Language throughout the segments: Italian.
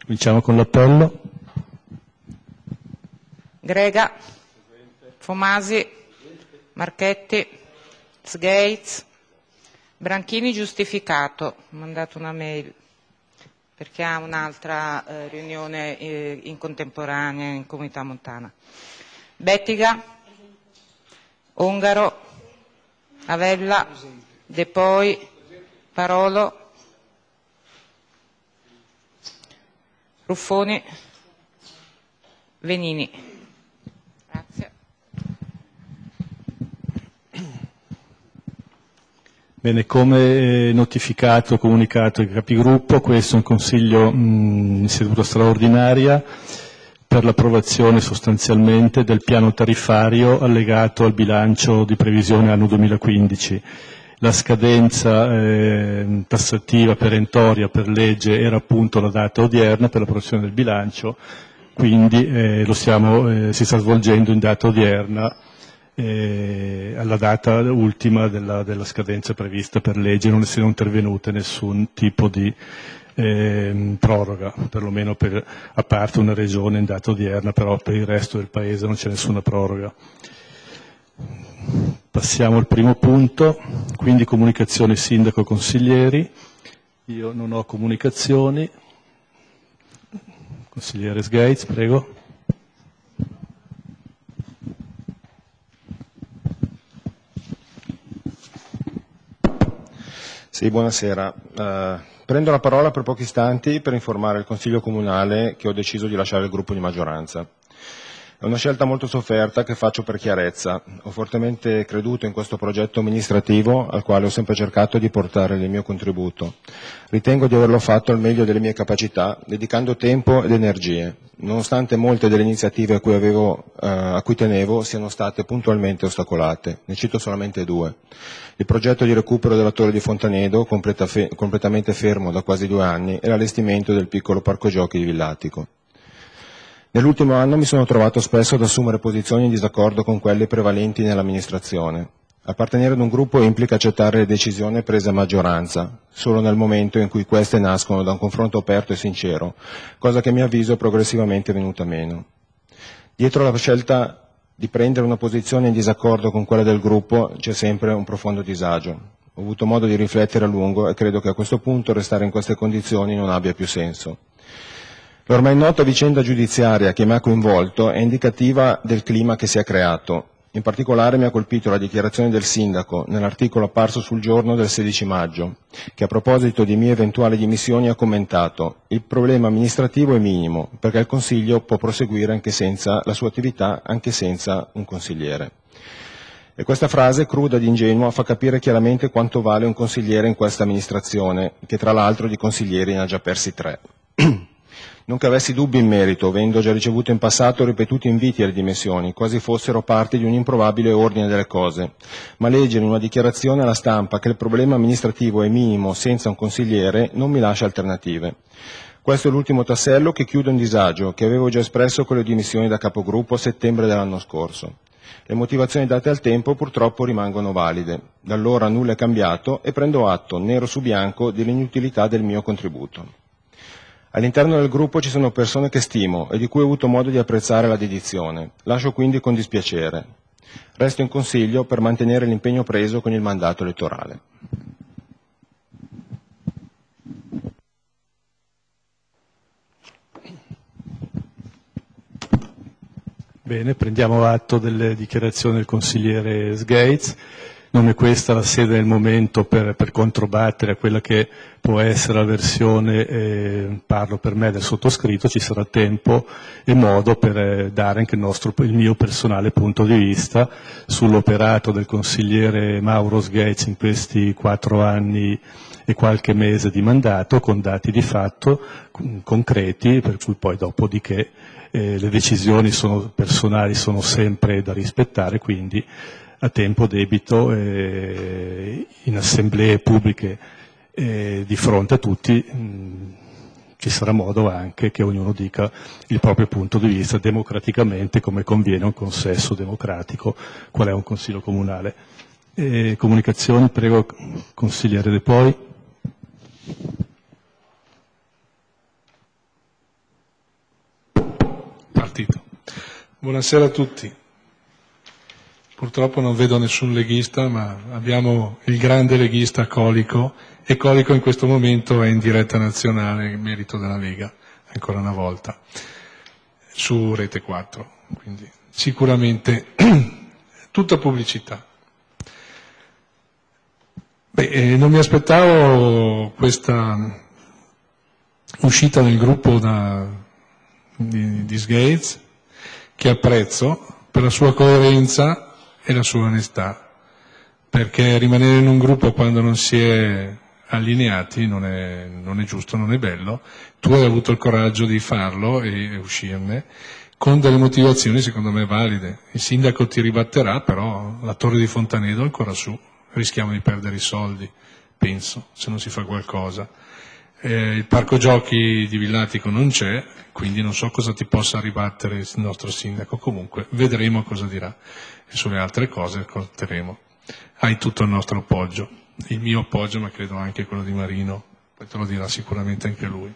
Cominciamo con l'appello. Grega, Fomasi, Marchetti, Sgates, Branchini giustificato, ho mandato una mail perché ha un'altra riunione in contemporanea in Comunità Montana. Bettiga, Ongaro, Avella, De Poi, Parolo, Ruffoni, Venini. Grazie. Bene, come notificato, comunicato ai capigruppo, questo è un consiglio in seduta straordinaria per l'approvazione sostanzialmente del piano tariffario allegato al bilancio di previsione anno 2015. La scadenza tassativa perentoria per legge era appunto la data odierna per l'approvazione del bilancio, quindi si sta svolgendo in data odierna alla data ultima della scadenza prevista per legge, non essendo intervenute nessun tipo di proroga, perlomeno a parte una regione in data odierna, però per il resto del Paese non c'è nessuna proroga. Passiamo al primo punto, quindi comunicazioni sindaco consiglieri. Io non ho comunicazioni. Consigliere Sgates, prego. Sì, buonasera. Prendo la parola per pochi istanti per informare il Consiglio Comunale che ho deciso di lasciare il gruppo di maggioranza. È una scelta molto sofferta che faccio per chiarezza. Ho fortemente creduto in questo progetto amministrativo al quale ho sempre cercato di portare il mio contributo. Ritengo di averlo fatto al meglio delle mie capacità, dedicando tempo ed energie, nonostante molte delle iniziative a cui tenevo siano state puntualmente ostacolate. Ne cito solamente due. Il progetto di recupero della Torre di Fontanedo, completamente fermo da quasi 2 anni, e l'allestimento del piccolo parco giochi di Villatico. Nell'ultimo anno mi sono trovato spesso ad assumere posizioni in disaccordo con quelle prevalenti nell'amministrazione. Appartenere ad un gruppo implica accettare le decisioni prese a maggioranza, solo nel momento in cui queste nascono da un confronto aperto e sincero, cosa che a mio avviso è progressivamente venuta meno. Dietro la scelta di prendere una posizione in disaccordo con quella del gruppo c'è sempre un profondo disagio. Ho avuto modo di riflettere a lungo e credo che a questo punto restare in queste condizioni non abbia più senso. L'ormai nota vicenda giudiziaria che mi ha coinvolto è indicativa del clima che si è creato. In particolare mi ha colpito la dichiarazione del sindaco nell'articolo apparso sul Giorno del 16 maggio, che a proposito di mie eventuali dimissioni ha commentato: il problema amministrativo è minimo, perché il Consiglio può proseguire anche senza la sua attività, anche senza un consigliere. E questa frase, cruda ed ingenua, fa capire chiaramente quanto vale un consigliere in questa amministrazione, che tra l'altro di consiglieri ne ha già persi 3. Non che avessi dubbi in merito, avendo già ricevuto in passato ripetuti inviti alle dimissioni, quasi fossero parte di un improbabile ordine delle cose, ma leggere in una dichiarazione alla stampa che il problema amministrativo è minimo senza un consigliere non mi lascia alternative. Questo è l'ultimo tassello che chiude un disagio che avevo già espresso con le dimissioni da capogruppo a settembre dell'anno scorso. Le motivazioni date al tempo purtroppo rimangono valide. Da allora nulla è cambiato e prendo atto, nero su bianco, dell'inutilità del mio contributo. All'interno del gruppo ci sono persone che stimo e di cui ho avuto modo di apprezzare la dedizione. Lascio quindi con dispiacere. Resto in Consiglio per mantenere l'impegno preso con il mandato elettorale. Bene, prendiamo atto delle dichiarazioni del consigliere Sgates. Non è questa la sede del momento per controbattere a quella che può essere la versione, parlo per me, del sottoscritto. Ci sarà tempo e modo per dare anche il mio personale punto di vista sull'operato del consigliere Mauro Sgates in questi 4 anni e qualche mese di mandato, con dati di fatto concreti, per cui poi dopodiché le decisioni personali sono sempre da rispettare, quindi a tempo debito in assemblee pubbliche di fronte a tutti ci sarà modo anche che ognuno dica il proprio punto di vista democraticamente, come conviene a un consesso democratico, qual è un consiglio comunale. Comunicazioni, prego, consigliere De Poi. partito. Buonasera a tutti. Purtroppo non vedo nessun leghista, ma abbiamo il grande leghista Colico, e Colico in questo momento è in diretta nazionale in merito della Lega, ancora una volta, su Rete 4. Quindi sicuramente tutta pubblicità. Non mi aspettavo questa uscita del gruppo di Sgates, che apprezzo per la sua coerenza e la sua onestà, perché rimanere in un gruppo quando non si è allineati non è giusto, non è bello. Tu hai avuto il coraggio di farlo e uscirne con delle motivazioni secondo me valide. Il sindaco ti ribatterà, però la torre di Fontanedo è ancora su, rischiamo di perdere i soldi, penso, se non si fa qualcosa. Il parco giochi di Villatico non c'è, quindi non so cosa ti possa ribattere il nostro sindaco. Comunque vedremo cosa dirà, e sulle altre cose ascolteremo. Hai tutto il nostro appoggio, il mio appoggio, ma credo anche quello di Marino, poi te lo dirà sicuramente anche lui.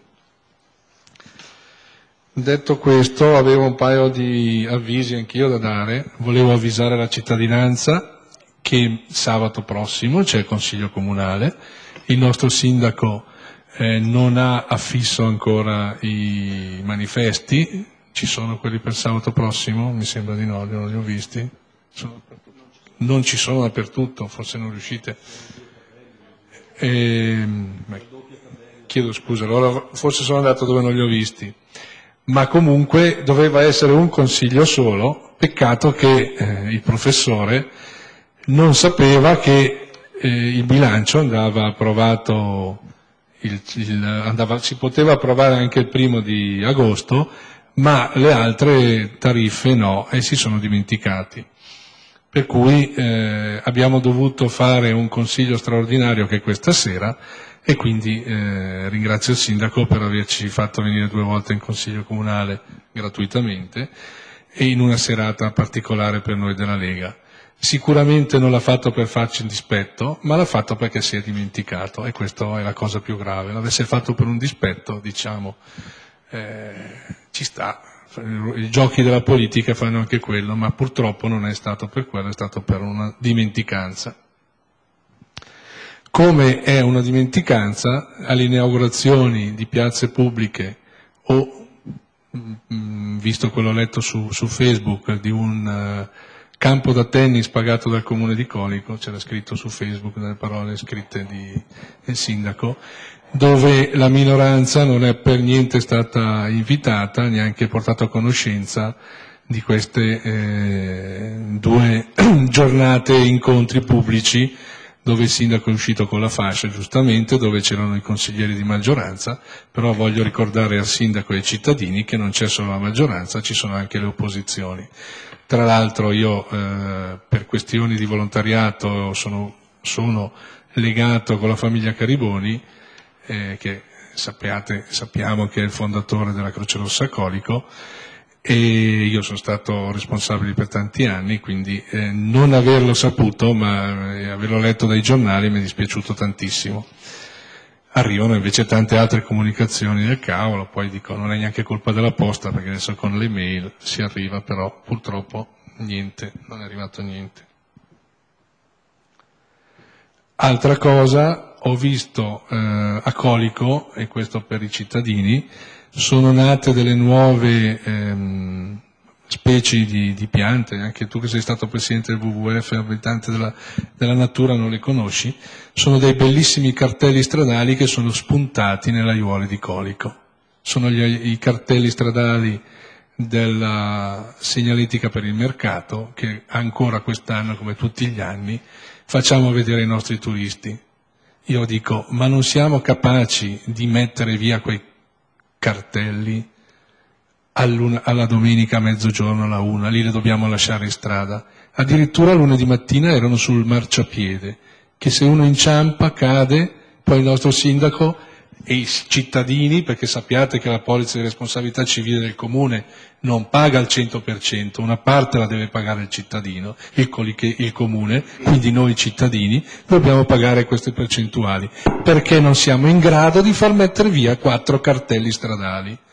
Detto questo, avevo un paio di avvisi anch'io da dare. Volevo avvisare la cittadinanza che sabato prossimo c'è il Consiglio Comunale, il nostro sindaco non ha affisso ancora i manifesti. Ci sono quelli per sabato prossimo? Mi sembra di no, non li ho visti. Non ci sono dappertutto, forse non riuscite. Chiedo scusa, allora forse sono andato dove non li ho visti. Ma comunque doveva essere un consiglio solo, peccato che il professore non sapeva che il bilancio andava approvato, si poteva approvare anche il 1° agosto, ma le altre tariffe no, e si sono dimenticati. Per cui abbiamo dovuto fare un consiglio straordinario che è questa sera, e quindi ringrazio il sindaco per averci fatto venire 2 volte in consiglio comunale gratuitamente e in una serata particolare per noi della Lega. Sicuramente non l'ha fatto per farci un dispetto, ma l'ha fatto perché si è dimenticato, e questa è la cosa più grave. L'avesse fatto per un dispetto, diciamo, ci sta. I giochi della politica fanno anche quello, ma purtroppo non è stato per quello, è stato per una dimenticanza. Come è una dimenticanza alle inaugurazioni di piazze pubbliche o, visto quello letto su Facebook, di un campo da tennis pagato dal comune di Colico, c'era scritto su Facebook nelle parole scritte del sindaco, dove la minoranza non è per niente stata invitata, neanche portata a conoscenza di queste 2 giornate incontri pubblici, dove il sindaco è uscito con la fascia, giustamente, dove c'erano i consiglieri di maggioranza, però voglio ricordare al sindaco e ai cittadini che non c'è solo la maggioranza, ci sono anche le opposizioni. Tra l'altro io per questioni di volontariato sono legato con la famiglia Cariboni, che sappiamo che è il fondatore della Croce Rossa Colico, e io sono stato responsabile per tanti anni, quindi non averlo saputo, ma averlo letto dai giornali mi è dispiaciuto tantissimo. Arrivano invece tante altre comunicazioni del cavolo, poi dico non è neanche colpa della posta, perché adesso con le mail si arriva, però purtroppo niente, non è arrivato niente. Altra cosa, ho visto a Colico, e questo per i cittadini, sono nate delle nuove specie di piante. Anche tu che sei stato presidente del WWF, abitante della natura, non le conosci. Sono dei bellissimi cartelli stradali che sono spuntati nelle aiuole di Colico. Sono i cartelli stradali della segnaletica per il mercato, che ancora quest'anno, come tutti gli anni, facciamo vedere ai nostri turisti. Io dico, ma non siamo capaci di mettere via quei cartelli alla domenica a mezzogiorno, alla 1, lì le dobbiamo lasciare in strada. Addirittura lunedì mattina erano sul marciapiede, che se uno inciampa cade, poi il nostro sindaco e i cittadini, perché sappiate che la polizza di responsabilità civile del comune non paga al 100%, una parte la deve pagare il cittadino, il comune, quindi noi cittadini dobbiamo pagare queste percentuali, perché non siamo in grado di far mettere via 4 cartelli stradali.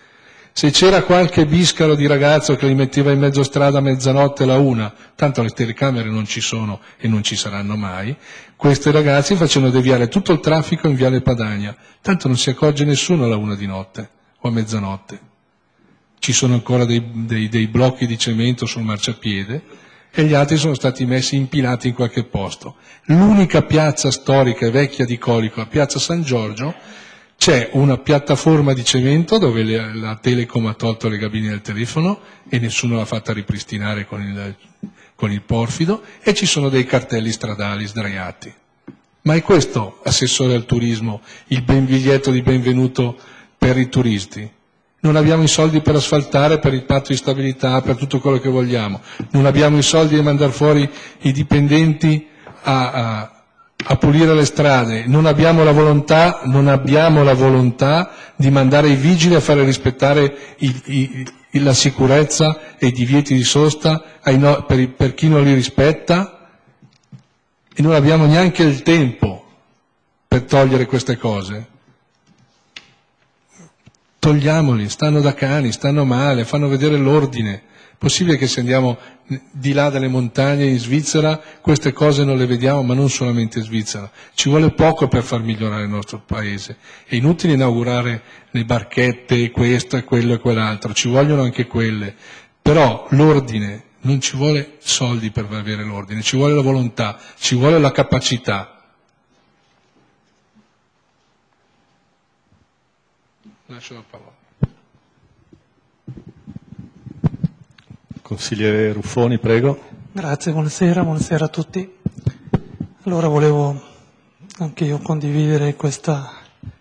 Se c'era qualche biscaro di ragazzo che li metteva in mezzo strada a mezzanotte alla 1, tanto le telecamere non ci sono e non ci saranno mai, questi ragazzi facevano deviare tutto il traffico in Viale Padania, tanto non si accorge nessuno alla 1 di notte o a mezzanotte. Ci sono ancora dei blocchi di cemento sul marciapiede e gli altri sono stati messi impilati in qualche posto. L'unica piazza storica e vecchia di Colico, la piazza San Giorgio, c'è una piattaforma di cemento dove la Telecom ha tolto le cabine del telefono e nessuno l'ha fatta ripristinare con il porfido, e ci sono dei cartelli stradali sdraiati. Ma è questo, assessore al turismo, il biglietto di benvenuto per i turisti? Non abbiamo i soldi per asfaltare, per il patto di stabilità, per tutto quello che vogliamo. Non abbiamo i soldi di mandare fuori i dipendenti a pulire le strade. Non abbiamo la volontà di mandare i vigili a fare rispettare la sicurezza e i divieti di sosta per chi non li rispetta, e non abbiamo neanche il tempo per togliere queste cose. Togliamoli, stanno da cani, stanno male, fanno vedere l'ordine. Possibile che se andiamo di là dalle montagne in Svizzera queste cose non le vediamo, ma non solamente in Svizzera. Ci vuole poco per far migliorare il nostro paese. È inutile inaugurare le barchette, questo e quello e quell'altro, ci vogliono anche quelle. Però l'ordine, non ci vuole soldi per avere l'ordine, ci vuole la volontà, ci vuole la capacità. Lascio la parola. Consigliere Ruffoni, prego. Grazie, buonasera a tutti. Allora volevo anche io condividere questa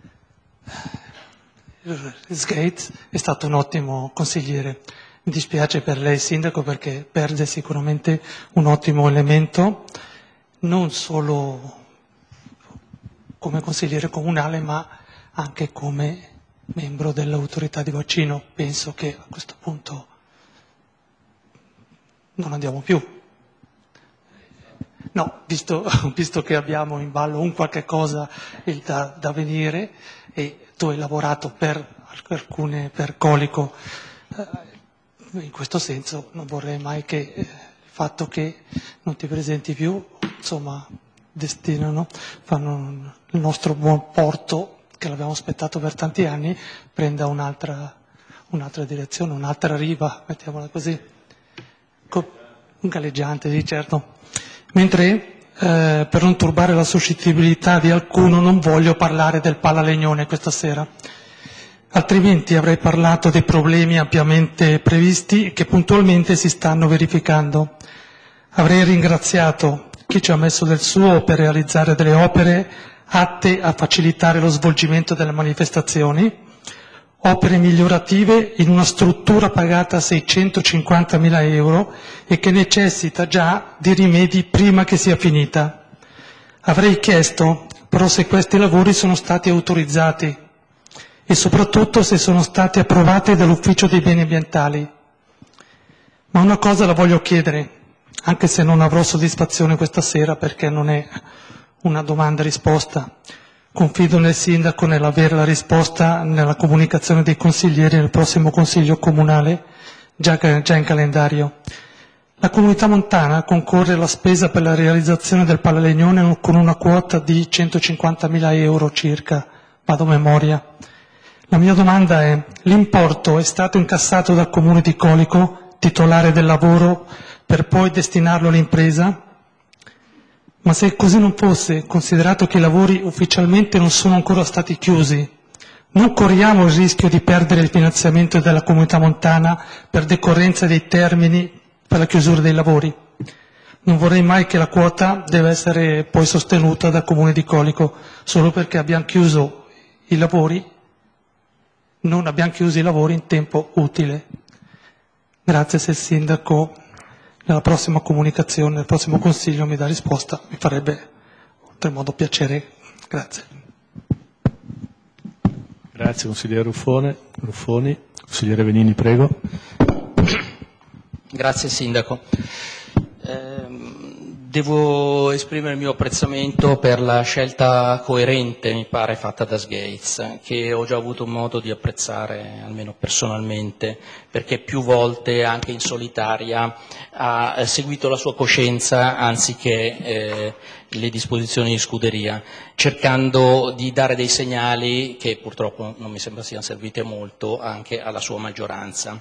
Sgates, è stato un ottimo consigliere. Mi dispiace per lei, Sindaco, perché perde sicuramente un ottimo elemento, non solo come consigliere comunale, ma anche come membro dell'autorità di bacino. Penso che a questo punto non andiamo più. No, visto che abbiamo in ballo un qualche cosa da venire, e tu hai lavorato per Colico, in questo senso non vorrei mai che il fatto che non ti presenti più, insomma, fanno il nostro buon porto, che l'abbiamo aspettato per tanti anni, prenda un'altra direzione, un'altra riva, mettiamola così. Un galleggiante, sì, certo. Mentre, per non turbare la suscettibilità di alcuno, non voglio parlare del Palalegnone questa sera. Altrimenti avrei parlato dei problemi ampiamente previsti e che puntualmente si stanno verificando. Avrei ringraziato chi ci ha messo del suo per realizzare delle opere atte a facilitare lo svolgimento delle manifestazioni, opere migliorative in una struttura pagata 650.000 euro e che necessita già di rimedi prima che sia finita. Avrei chiesto però se questi lavori sono stati autorizzati e soprattutto se sono stati approvati dall'Ufficio dei Beni Ambientali. Ma una cosa la voglio chiedere, anche se non avrò soddisfazione questa sera perché non è una domanda-risposta. Confido nel Sindaco nell'avere la risposta nella comunicazione dei consiglieri nel prossimo Consiglio Comunale, già in calendario. La Comunità Montana concorre alla spesa per la realizzazione del Palalegnone con una quota di 150.000 euro circa, vado a memoria. La mia domanda è: l'importo è stato incassato dal Comune di Colico, titolare del lavoro, per poi destinarlo all'impresa? Ma se così non fosse, considerato che i lavori ufficialmente non sono ancora stati chiusi, non corriamo il rischio di perdere il finanziamento della Comunità Montana per decorrenza dei termini per la chiusura dei lavori? Non vorrei mai che la quota deve essere poi sostenuta dal Comune di Colico solo perché abbiamo chiuso i lavori, non abbiamo chiuso i lavori in tempo utile. Grazie, se il Sindaco nella prossima comunicazione, nel prossimo Consiglio mi dà risposta, mi farebbe oltremodo piacere. Grazie. Grazie consigliere Ruffoni. Consigliere Venini, prego. Grazie Sindaco. Devo esprimere il mio apprezzamento per la scelta coerente, mi pare, fatta da Sgates, che ho già avuto modo di apprezzare, almeno personalmente, perché più volte, anche in solitaria, ha seguito la sua coscienza anziché le disposizioni di scuderia, cercando di dare dei segnali che purtroppo non mi sembra siano serviti a molto anche alla sua maggioranza.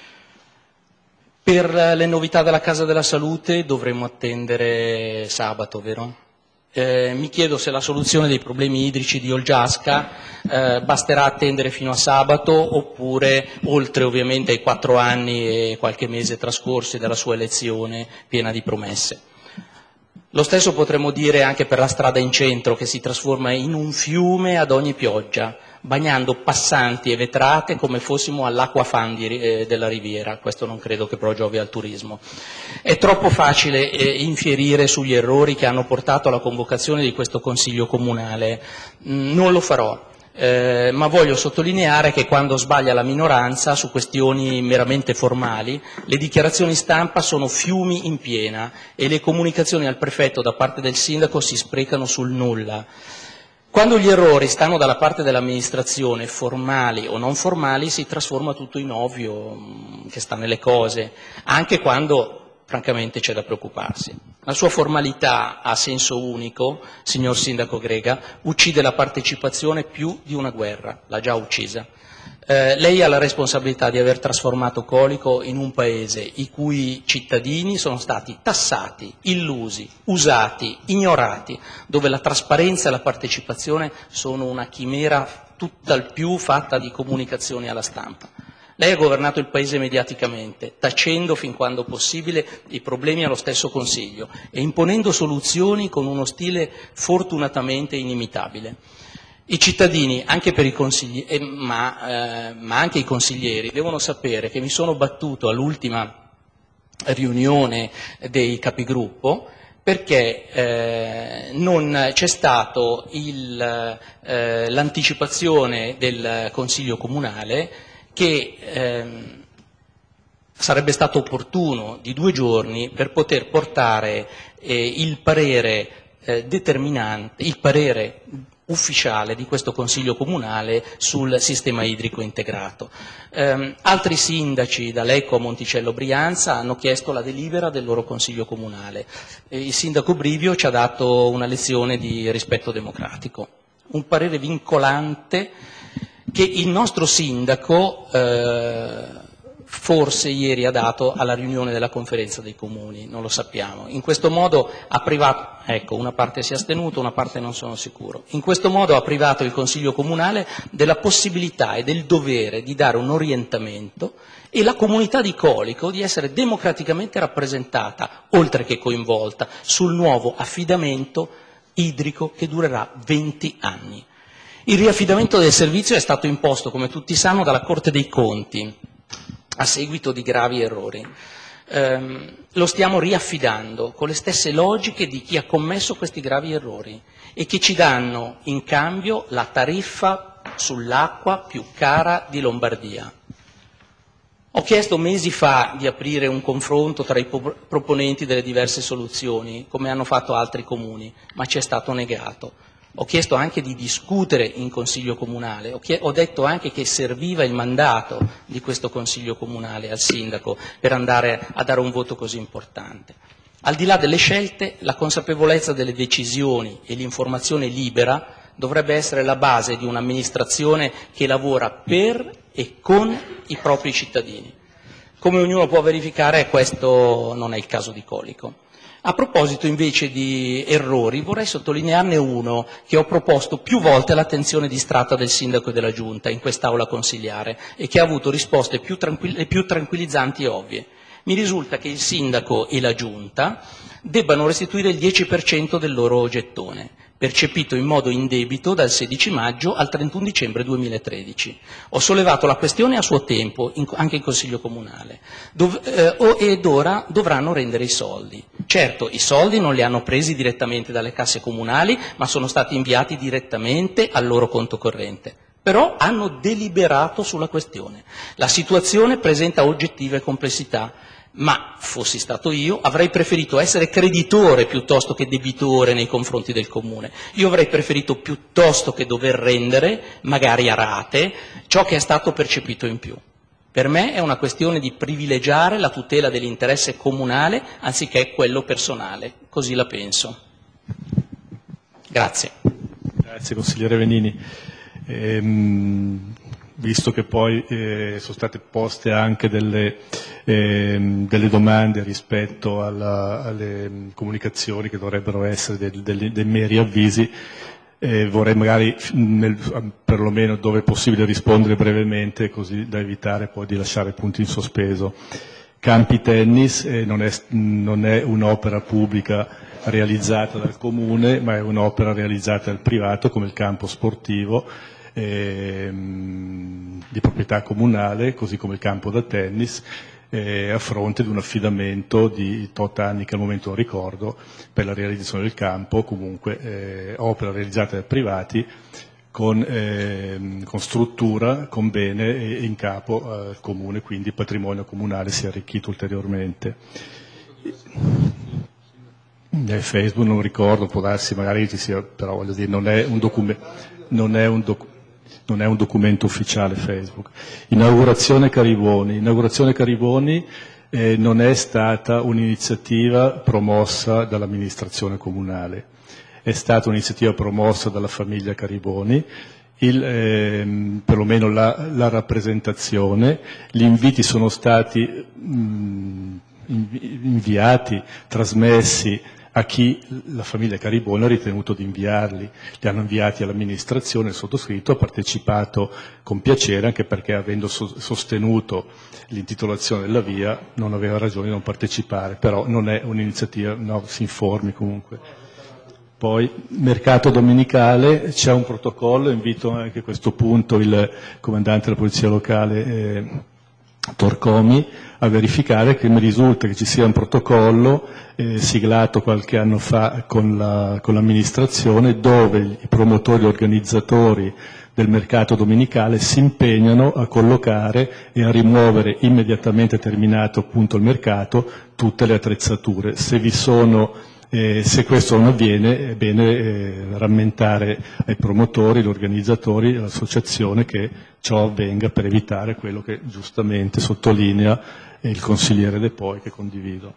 Per le novità della Casa della Salute dovremo attendere sabato, vero? Mi chiedo se la soluzione dei problemi idrici di Olgiasca basterà attendere fino a sabato oppure, oltre ovviamente ai 4 anni e qualche mese trascorsi dalla sua elezione piena di promesse. Lo stesso potremmo dire anche per la strada in centro, che si trasforma in un fiume ad ogni pioggia, bagnando passanti e vetrate come fossimo all'acquafan della riviera. Questo non credo che però giovi al turismo. È troppo facile infierire sugli errori che hanno portato alla convocazione di questo Consiglio Comunale. Non lo farò. Ma voglio sottolineare che quando sbaglia la minoranza su questioni meramente formali, le dichiarazioni stampa sono fiumi in piena e le comunicazioni al prefetto da parte del sindaco si sprecano sul nulla. Quando gli errori stanno dalla parte dell'amministrazione, formali o non formali, si trasforma tutto in ovvio, che sta nelle cose, anche quando francamente c'è da preoccuparsi. La sua formalità a senso unico, signor Sindaco Grega, uccide la partecipazione più di una guerra, l'ha già uccisa. Lei ha la responsabilità di aver trasformato Colico in un paese i cui cittadini sono stati tassati, illusi, usati, ignorati, dove la trasparenza e la partecipazione sono una chimera tutt'al più fatta di comunicazioni alla stampa. Lei ha governato il Paese mediaticamente, tacendo fin quando possibile i problemi allo stesso Consiglio e imponendo soluzioni con uno stile fortunatamente inimitabile. I cittadini, anche per i consiglieri, ma anche i consiglieri, devono sapere che mi sono battuto all'ultima riunione dei capigruppo perché non c'è stato l'anticipazione del Consiglio Comunale che sarebbe stato opportuno di 2 giorni per poter portare il parere determinante, il parere ufficiale di questo Consiglio Comunale sul sistema idrico integrato. Altri sindaci, da Lecco a Monticello Brianza, hanno chiesto la delibera del loro Consiglio Comunale. Il sindaco Brivio ci ha dato una lezione di rispetto democratico, un parere vincolante che il nostro sindaco forse ieri ha dato alla riunione della conferenza dei comuni, non lo sappiamo. In questo modo ha privato, ecco, una parte si è astenuta, una parte non sono sicuro. In questo modo ha privato il Consiglio Comunale della possibilità e del dovere di dare un orientamento e la comunità di Colico di essere democraticamente rappresentata, oltre che coinvolta, sul nuovo affidamento idrico che durerà 20 anni. Il riaffidamento del servizio è stato imposto, come tutti sanno, dalla Corte dei Conti a seguito di gravi errori. Lo stiamo riaffidando con le stesse logiche di chi ha commesso questi gravi errori e che ci danno in cambio la tariffa sull'acqua più cara di Lombardia. Ho chiesto mesi fa di aprire un confronto tra i proponenti delle diverse soluzioni, come hanno fatto altri comuni, ma ci è stato negato. Ho chiesto anche di discutere in Consiglio Comunale, ho detto anche che serviva il mandato di questo Consiglio Comunale al Sindaco per andare a dare un voto così importante. Al di là delle scelte, la consapevolezza delle decisioni e l'informazione libera dovrebbe essere la base di un'amministrazione che lavora per e con i propri cittadini. Come ognuno può verificare, questo non è il caso di Colico. A proposito invece di errori, vorrei sottolinearne uno che ho proposto più volte all'attenzione distratta del Sindaco e della Giunta in quest'Aula consiliare e che ha avuto risposte più tranquillizzanti e ovvie. Mi risulta che il Sindaco e la Giunta debbano restituire il 10% del loro gettone, percepito in modo indebito dal 16 maggio al 31 dicembre 2013. Ho sollevato la questione a suo tempo, anche in Consiglio Comunale, ed ora dovranno rendere i soldi. Certo, i soldi non li hanno presi direttamente dalle casse comunali, ma sono stati inviati direttamente al loro conto corrente. Però hanno deliberato sulla questione. La situazione presenta oggettive complessità, ma fossi stato io avrei preferito essere creditore piuttosto che debitore nei confronti del Comune. Io avrei preferito piuttosto che dover rendere, magari a rate, ciò che è stato percepito in più. Per me è una questione di privilegiare la tutela dell'interesse comunale anziché quello personale, così la penso. Grazie. Grazie consigliere Venini. Visto che poi sono state poste anche delle domande rispetto alle comunicazioni che dovrebbero essere dei meri avvisi, vorrei magari perlomeno dove è possibile rispondere brevemente, così da evitare poi di lasciare punti in sospeso. Campi tennis non è un'opera pubblica realizzata dal Comune, ma è un'opera realizzata dal privato, come il campo sportivo di proprietà comunale, così come il campo da tennis, a fronte di un affidamento di tot anni, che al momento non ricordo, per la realizzazione del campo, comunque opera realizzata dai privati con struttura, con bene in capo al Comune, quindi il patrimonio comunale si è arricchito ulteriormente. Facebook non ricordo, può darsi magari ci sia, però voglio dire non è un documento ufficiale Facebook. Inaugurazione Cariboni non è stata un'iniziativa promossa dall'amministrazione comunale, è stata un'iniziativa promossa dalla famiglia Cariboni, perlomeno la rappresentazione, gli inviti sono stati inviati, trasmessi a chi la famiglia Cariboni ha ritenuto di inviarli, li hanno inviati all'amministrazione, il sottoscritto ha partecipato con piacere, anche perché avendo sostenuto l'intitolazione della via non aveva ragione di non partecipare, però non è un'iniziativa, no, si informi comunque. Poi mercato domenicale, c'è un protocollo, invito anche a questo punto il comandante della polizia locale Torcomi a verificare, che mi risulta che ci sia un protocollo siglato qualche anno fa con l'amministrazione, dove i promotori e organizzatori del mercato domenicale si impegnano a collocare e a rimuovere immediatamente terminato appunto il mercato tutte le attrezzature. Se questo non avviene è bene rammentare ai promotori, agli organizzatori, all'associazione che ciò avvenga, per evitare quello che giustamente sottolinea il consigliere De Poi, che condivido.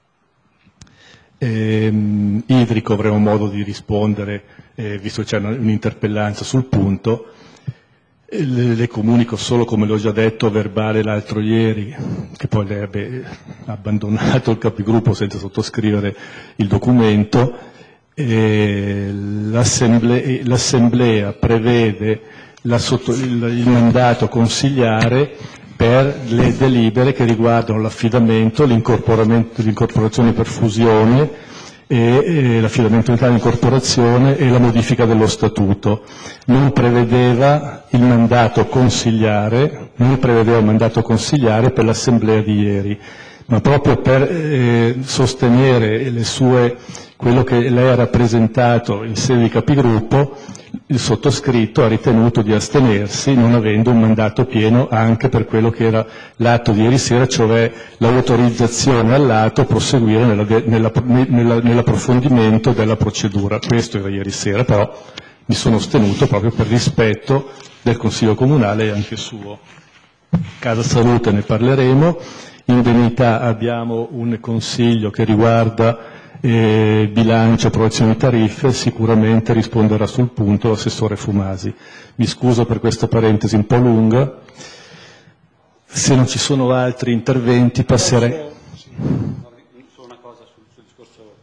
Idrico avremo modo di rispondere, visto che c'è un'interpellanza sul punto. Le comunico solo, come l'ho già detto a verbale l'altro ieri, che poi lei ha abbandonato il capigruppo senza sottoscrivere il documento. L'Assemblea prevede il mandato consigliare per le delibere che riguardano l'affidamento, l'incorporazione per fusione, e l'affidamento in incorporazione e la modifica dello statuto. Non prevedeva il mandato consigliare per l'assemblea di ieri, ma proprio per sostenere quello che lei ha rappresentato in sede di capigruppo, il sottoscritto ha ritenuto di astenersi, non avendo un mandato pieno anche per quello che era l'atto di ieri sera, cioè l'autorizzazione all'atto a proseguire nell'approfondimento della procedura. Questo era ieri sera, però mi sono astenuto proprio per rispetto del Consiglio Comunale e anche suo. Casa Salute ne parleremo. Indennità abbiamo un consiglio che riguarda bilancio, approvazione di tariffe, sicuramente risponderà sul punto l'assessore Fumasi. Mi scuso per questa parentesi un po' lunga. Se non ci sono altri interventi passerei. Solo una cosa sul discorso.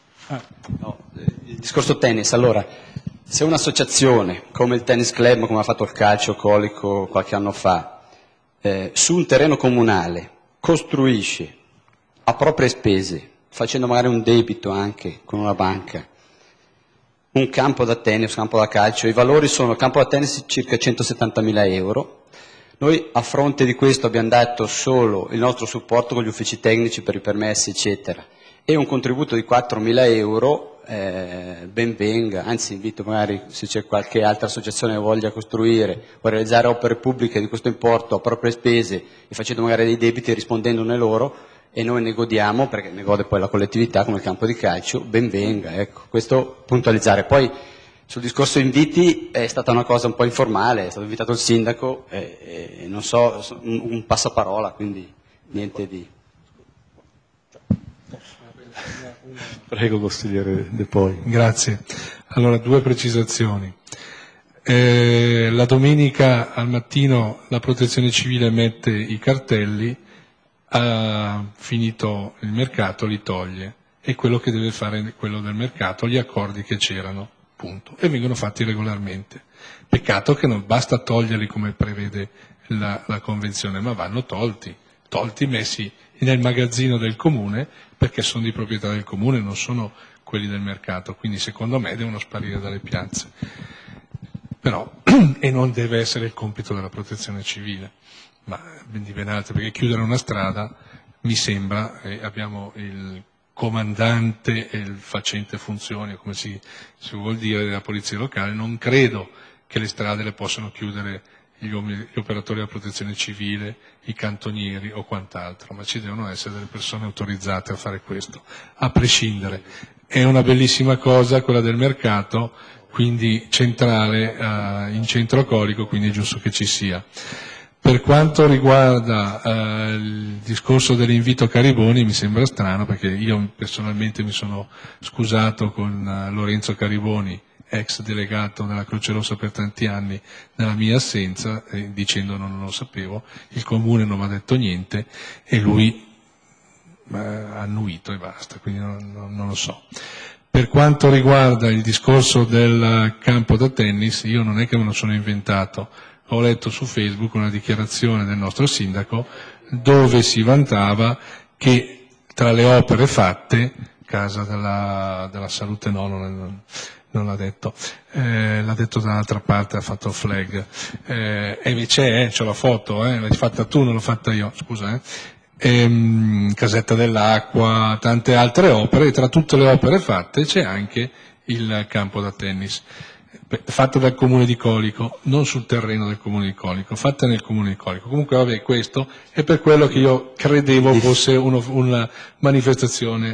Il discorso tennis. Allora, se un'associazione come il Tennis Club, come ha fatto il Calcio Colico qualche anno fa, su un terreno comunale costruisce a proprie spese, facendo magari un debito anche con una banca, un campo da tennis, un campo da calcio, i valori sono: il campo da tennis circa 170.000 euro. Noi a fronte di questo abbiamo dato solo il nostro supporto con gli uffici tecnici per i permessi eccetera, e un contributo di 4.000 euro, ben venga, anzi invito magari, se c'è qualche altra associazione che voglia costruire o realizzare opere pubbliche di questo importo a proprie spese e facendo magari dei debiti e rispondendone loro, e noi ne godiamo, perché ne gode poi la collettività come il campo di calcio, ben venga, ecco, questo puntualizzare. Poi sul discorso inviti è stata una cosa un po' informale, è stato invitato il sindaco, non so, un passaparola, quindi niente di... Prego, consigliere De Poi. Grazie. Allora, 2 precisazioni. La domenica al mattino la Protezione Civile mette i cartelli, ha finito il mercato li toglie, e quello che deve fare quello del mercato, gli accordi che c'erano, punto, e vengono fatti regolarmente. Peccato che non basta toglierli come prevede la convenzione, ma vanno tolti, messi nel magazzino del comune, perché sono di proprietà del comune, non sono quelli del mercato, quindi secondo me devono sparire dalle piazze. Però, e non deve essere il compito della Protezione Civile, ma di ben altro, perché chiudere una strada mi sembra, abbiamo il comandante e il facente funzioni, come si vuol dire, della polizia locale, non credo che le strade le possano chiudere gli operatori della Protezione Civile, i cantonieri o quant'altro, ma ci devono essere delle persone autorizzate a fare questo, a prescindere. È una bellissima cosa quella del mercato, quindi centrale, in centro Colico, quindi è giusto che ci sia. Per quanto riguarda il discorso dell'invito Cariboni, mi sembra strano, perché io personalmente mi sono scusato con Lorenzo Cariboni, ex delegato della Croce Rossa per tanti anni, nella mia assenza, dicendo non lo sapevo, il comune non mi ha detto niente e lui ha annuito e basta, quindi non lo so. Per quanto riguarda il discorso del campo da tennis, io non è che me lo sono inventato, ho letto su Facebook una dichiarazione del nostro sindaco dove si vantava che tra le opere fatte, Casa della Salute no, non l'ha detto, l'ha detto dall'altra parte, ha fatto flag, e c'è la foto, l'hai fatta tu, non l'ho fatta io, scusa, Casetta dell'Acqua, tante altre opere, e tra tutte le opere fatte c'è anche il campo da tennis, fatta dal Comune di Colico, non sul terreno del Comune di Colico, fatta nel Comune di Colico. Comunque vabbè, questo è per quello che io credevo fosse una manifestazione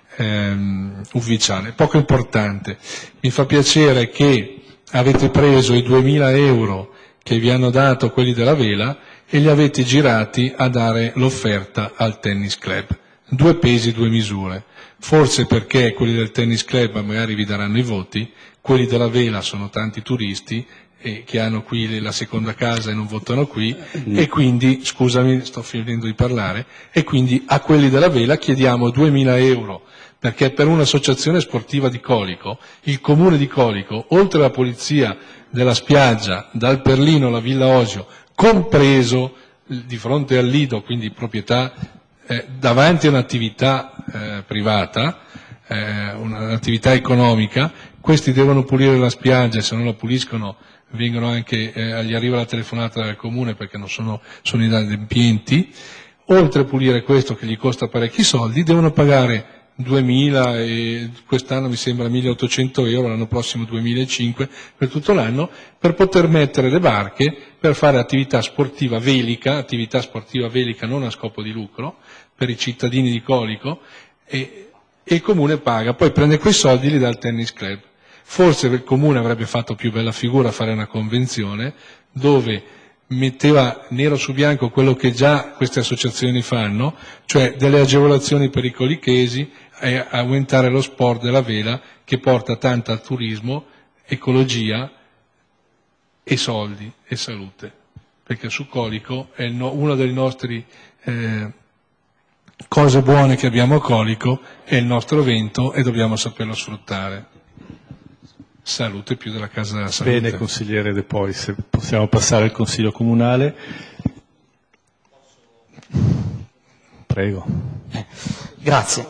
ufficiale. Poco importante, mi fa piacere che avete preso i 2.000 euro che vi hanno dato quelli della vela e li avete girati a dare l'offerta al tennis club. 2 pesi, 2 misure. Forse perché quelli del tennis club magari vi daranno i voti, quelli della vela sono tanti turisti che hanno qui la seconda casa e non votano qui, e quindi, scusami, sto finendo di parlare, e quindi a quelli della vela chiediamo 2.000 euro, perché per un'associazione sportiva di Colico, il comune di Colico, oltre alla polizia della spiaggia, dal Perlino alla Villa Osio, compreso di fronte al Lido, quindi proprietà davanti a un'attività privata, un'attività economica, questi devono pulire la spiaggia, e se non la puliscono vengono anche, gli arriva la telefonata dal comune perché non sono inadempienti. Oltre a pulire questo che gli costa parecchi soldi, devono pagare 2.000 e quest'anno mi sembra 1.800 euro, l'anno prossimo 2.500 per tutto l'anno, per poter mettere le barche per fare attività sportiva velica non a scopo di lucro, per i cittadini di Colico, e il comune paga, poi prende quei soldi e li dà al tennis club. Forse il comune avrebbe fatto più bella figura a fare una convenzione dove metteva nero su bianco quello che già queste associazioni fanno, cioè delle agevolazioni per i colichesi, e aumentare lo sport della vela, che porta tanto al turismo, ecologia e soldi e salute, perché su Colico è una delle nostre cose buone che abbiamo a Colico, è il nostro vento e dobbiamo saperlo sfruttare. Salute più della Casa della Salute. Bene, consigliere De Poi, se possiamo passare al Consiglio Comunale. Prego. Grazie.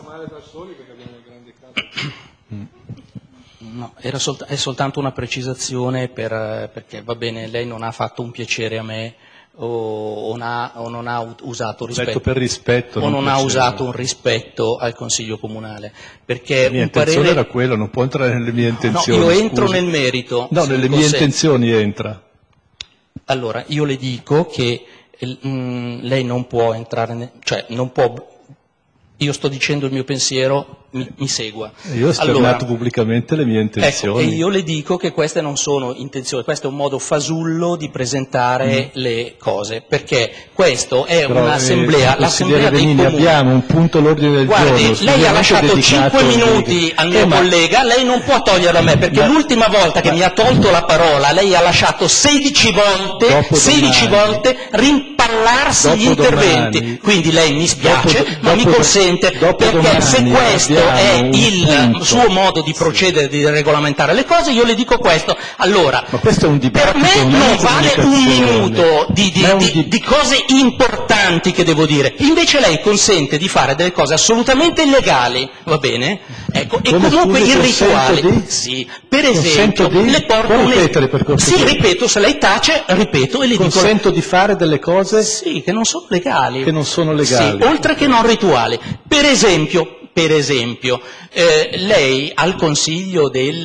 No, è soltanto una precisazione perché va bene, lei non ha fatto un piacere a me o non ha usato rispetto, per rispetto, o non ha piacere. usato un rispetto al Consiglio Comunale, perché La mia intenzione era quella, non può entrare nelle mie intenzioni. No, io entro scusi. nel merito. No, nelle mie intenzioni entra. Allora, io le dico che lei non può entrare, cioè non può Io sto dicendo il mio pensiero, mi segua. Io ho esternato pubblicamente le mie intenzioni. Ecco, e io le dico che queste non sono intenzioni, questo è un modo fasullo di presentare le cose, perché questo è un'assemblea, l'assemblea dei comuni. Abbiamo un punto all'ordine del giorno. Guardi, lei ha lasciato 5 minuti al mio collega, lei non può toglierlo a me, perché l'ultima volta che mi ha tolto la parola, lei ha lasciato 16 volte rimpallarsi gli interventi. Quindi lei mi spiace, ma mi consente, perché se questo è il suo modo di procedere, di regolamentare le cose, io le dico questo. Allora, ma questo è un dibattito, per me non vale un minuto di cose importanti che devo dire. Invece lei consente di fare delle cose assolutamente illegali, va bene? Ecco, e comunque irrituali. Sì, per esempio, le porto sì, ripeto, se lei tace, ripeto e le dico. Consento di fare delle cose? Sì, che non sono legali. Che non sono legali. Sì, oltre che non rituali. Per esempio, lei al Consiglio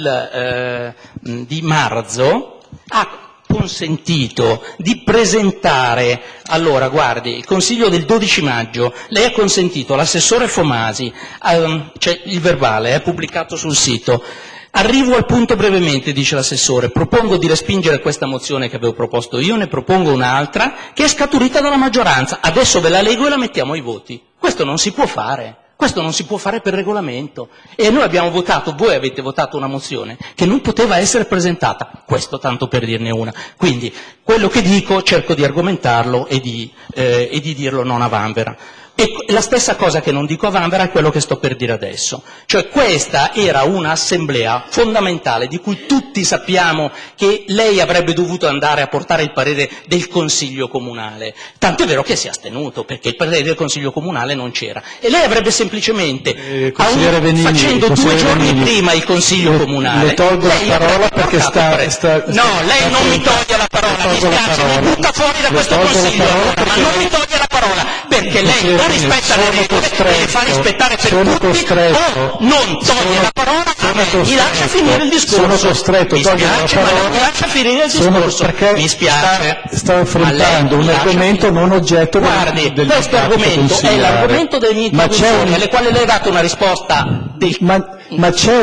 di marzo ha consentito di presentare, allora guardi, il Consiglio del 12 maggio, lei ha consentito all'assessore Fomasi, c'è il verbale, è pubblicato sul sito. Arrivo al punto brevemente, dice l'assessore, propongo di respingere questa mozione che avevo proposto io, ne propongo un'altra che è scaturita dalla maggioranza, adesso ve la leggo e la mettiamo ai voti. Questo non si può fare. Questo non si può fare per regolamento. E noi abbiamo votato, voi avete votato una mozione che non poteva essere presentata. Questo tanto per dirne una. Quindi quello che dico cerco di argomentarlo e di dirlo non a vanvera. E la stessa cosa che non dico a vanvera è quello che sto per dire adesso. Cioè questa era un'assemblea fondamentale di cui tutti sappiamo che lei avrebbe dovuto andare a portare il parere del Consiglio Comunale. Tanto è vero che si è astenuto perché il parere del Consiglio Comunale non c'era. E lei avrebbe semplicemente, facendo 2 giorni prima il Consiglio Comunale... Le tolgo la parola perché No, lei non mi toglie la parola, mi spiace, mi butta fuori da questo Consiglio, ma non mi toglie la parola, perché lei o rispetta le regole e le fa rispettare per tutti, o non toglie la parola, mi lascia finire il discorso. Sono costretto a togliere la parola, ma mi lascia finire il discorso, perché mi spiace. Sta affrontando un argomento non oggetto Guardi, questo argomento è l'argomento delle mie introduzioni, alle quali lei ha dato una risposta ma c'è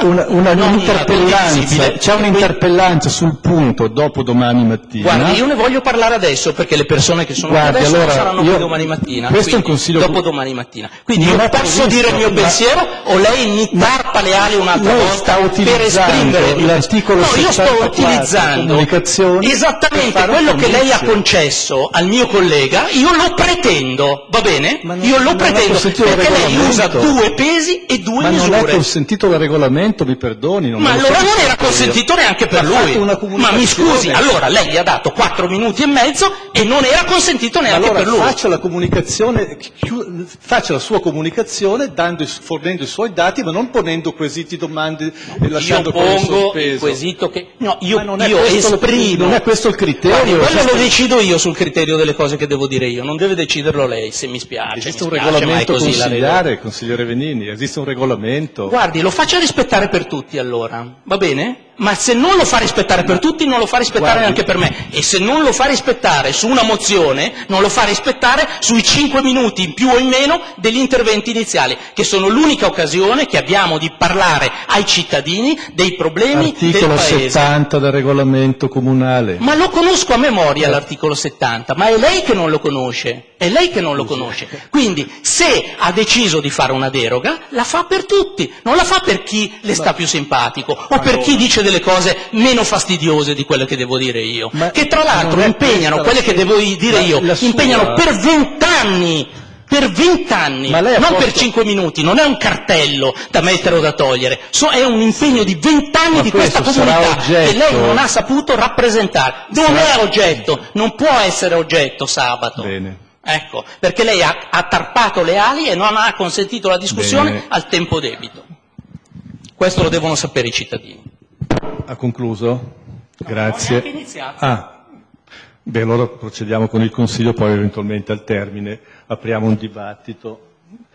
un'interpellanza, sul punto dopo domani mattina. Guardi, io ne voglio parlare adesso perché le persone che sono qui adesso non saranno qui domani mattina. Questo è un consiglio dopo domani mattina. Quindi io posso dire il mio pensiero o lei mi tarpa le ali un'altra volta per esprimere l'articolo 64. No, io sto utilizzando esattamente quello che lei ha concesso al mio collega, io lo pretendo, va bene? Io lo pretendo perché lei usa 2 pesi e 2 misure. Ma non è consentito dal regolamento, mi perdoni. Ma allora non era consentito neanche per lui. Ma mi scusi, allora lei gli ha dato 4 minuti e mezzo e non era consentito neanche per lui. Faccia la sua comunicazione fornendo i suoi dati, ma non ponendo quesiti, domande e lasciando cose sospese. Io pongo il quesito che... No, io esprimo... Non è questo il criterio. Quello lo decido io sul criterio delle cose che devo dire io, non deve deciderlo lei, se mi spiace. Esiste un regolamento consiliare, consigliere Venini, esiste un regolamento. Guardi, lo faccia rispettare per tutti allora, va bene? Ma se non lo fa rispettare per tutti, non lo fa rispettare neanche per me. E se non lo fa rispettare su una mozione, non lo fa rispettare sui 5 minuti in più o in meno degli interventi iniziali, che sono l'unica occasione che abbiamo di parlare ai cittadini dei problemi del Paese. Articolo 70 del regolamento comunale. Ma lo conosco a memoria l'articolo 70, ma è lei che non lo conosce. È lei che non lo conosce. Quindi, se ha deciso di fare una deroga, la fa per tutti. Non la fa per chi le sta più simpatico o per chi dice delle cose meno fastidiose di quelle che devo dire io, che tra l'altro impegnano quelle che devo dire io, impegnano per 20 anni, non per 5 minuti, non è un cartello da mettere o da togliere, è un impegno di 20 anni di questa comunità che lei non ha saputo rappresentare. Non è oggetto, non può essere oggetto sabato. Bene. Ecco, perché lei ha tarpato le ali e non ha consentito la discussione al tempo debito. Questo lo devono sapere i cittadini. Ha concluso? Grazie. Non ho neanche iniziato. Allora procediamo con il Consiglio, poi eventualmente al termine apriamo un dibattito.